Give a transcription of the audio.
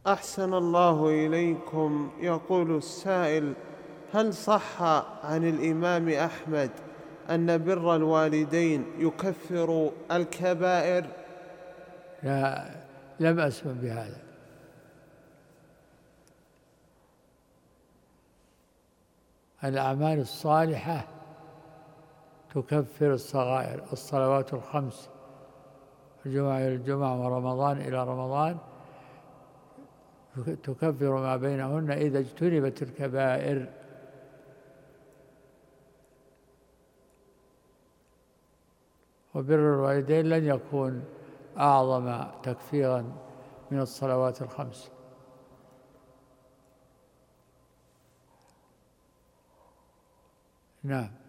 أحسن الله إليكم. يقول السائل: هل صح عن الإمام أحمد أن بر الوالدين يكفر الكبائر؟ لا، لم أسمع بهذا. الأعمال الصالحة تكفر الصغائر. الصلوات الخمس، الجمعة إلى الجمعة ورمضان إلى رمضان، تكفر ما بينهن إذا اجتنبت الكبائر. وبر الوالدين لن يكون أعظم تكفيرا من الصلوات الخمس. نعم.